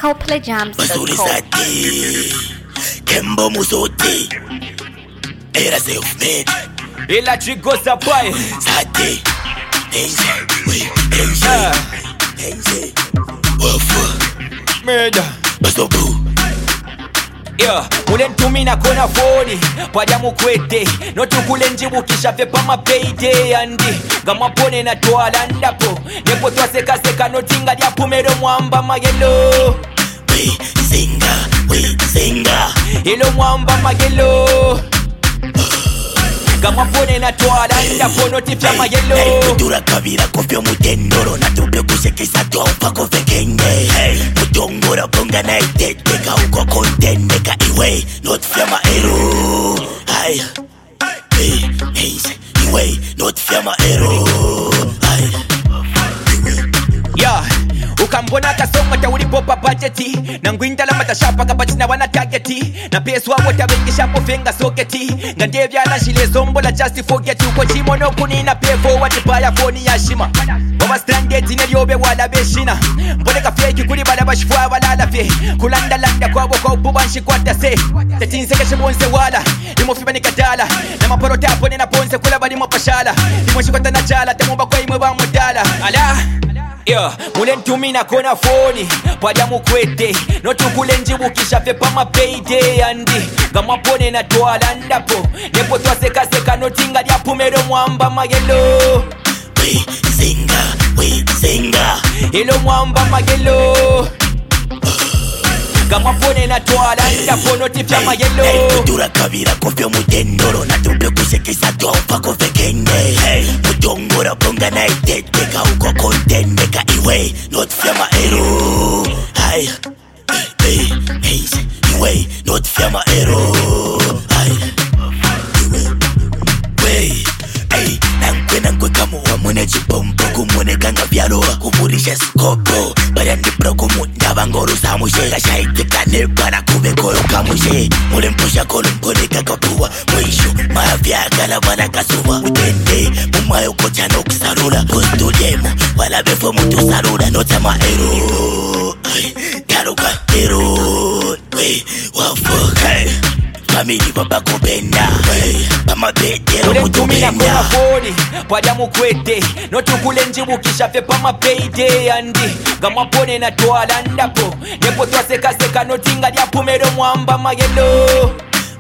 CoPlayJams.com. Kembo Musote era self-made. Ela chigosa pai Sate Enze Wafa Murder Basobu Yeah, mulentumina kona foni Pwada mukwete Notukule njibukisha fepa mapayday andi Gamapone na tuwala ndapo Nepo tuwa seka notinga dia pumero mwamba magelo We zinga Ilo mwamba magelo Gamapone na tuwala ndapo notifya magelo Kutura kabira kofyo mutendoro na tube kushekisa tuwa kofe kenge Mutongora bonga na iteteka uko kontendeka iwe not fyama ero Iwe not fyama ero Yeah, ukambona kasonga taulipopa budgeti na ngwindala matashapa kapatina wana targeti na peswa wota bengisha pofenga soketi ngandevya na shile zombo la just forget uko chimono kunina pay forward baya phone ya shima baba stranded nelyobe wala beshina mboneka fake kuli bala bashifwa balala fe kulanda landa kwabo kwa ububa nshikwata se tetinse keshe bonse wala imofiba nikadala na maporota pone na ponse kula bali mopashala imoshikwata na chala temomba kwa imwe ba modala ala Yeah, mulentumina kona foni Pwada mukwete Notukule njibukisha fepa mapayday andi Gamapone na tuwala ndapo Nepo tuwa seka notinga dia pumero mwamba magelo We zinga Ilo mwamba magelo Gamapone na tuwala ndapo notifya magelo Kutura kabira kofyo mutendoro na tube kushekisa tuwa kofe kenge Mutongora bonga na iteteka uko kontendeka iwe not fyama ero Iwe not fyama ero Nankwe kamu wa mune chipompo kumune ganga vyaloa kuvurisha skopo Bayandi bro kumunda bangoro samushe Gashaitika nebana kubekoro kamushe Mule mpusha kolo mpone kakapuwa Mwisho mafya kalabana kasuwa Utende mumayo kocha no kusarula Kustulemo wala befo mutu sarula Notama ero Taruka ero Wafuka Family baba kupenda Mama betero mulentumina mutupenda kona foni Pwada mukwete Notukule njibukisha fepa mapayday andi Gamapone na tuwala ndapo Nepo tuwa seka notinga dia pumero mwamba magelo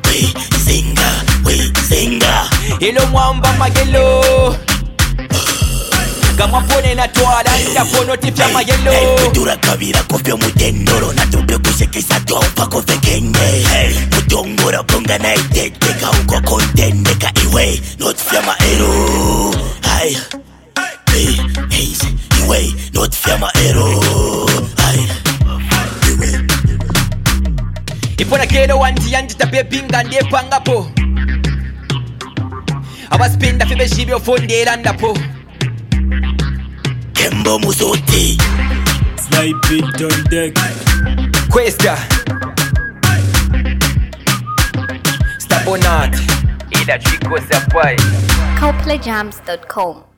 We zinga Ilo mwamba magelo Gamapone na tuwala ndapo notifya magelo Kutura kabira kofyo mutendoro na tube kushekisa tuwa kofe kenge Mutongora bonga na iteteka uko kontendeka iwe not fyama ero Iwe not fyama ero Ipona kelo wanti yanji tapepinga ndiepangapo Abaspenda febe shibyo fondela ndapo Kembo Musote Snipe it on deck. Questa Stabonat Ila chico sapai CoPlayJams.com.